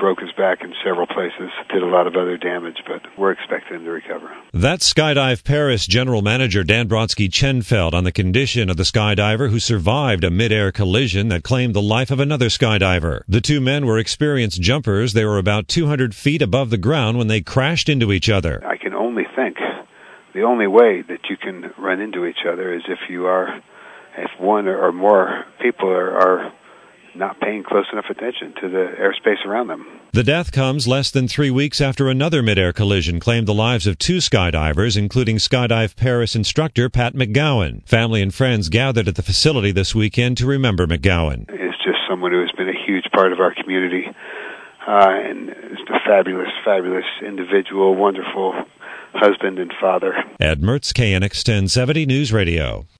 broke his back in several places, did a lot of other damage, but we're expecting him to recover. That's Skydive Paris General Manager Dan Brodsky-Chenfeld on the condition of the skydiver who survived a mid-air collision that claimed the life of another skydiver. The two men were experienced jumpers. They were about 200 feet above the ground when they crashed into each other. I can only think the only way that you can run into each other is if one or more people are not paying close enough attention to the airspace around them. The death comes less than 3 weeks after another mid-air collision claimed the lives of two skydivers, including Skydive Paris instructor Pat McGowan. Family and friends gathered at the facility this weekend to remember McGowan. It's just someone who has been a huge part of our community, and is a fabulous, fabulous individual, wonderful husband and father. Ed Mertz, KNX 1070 News Radio.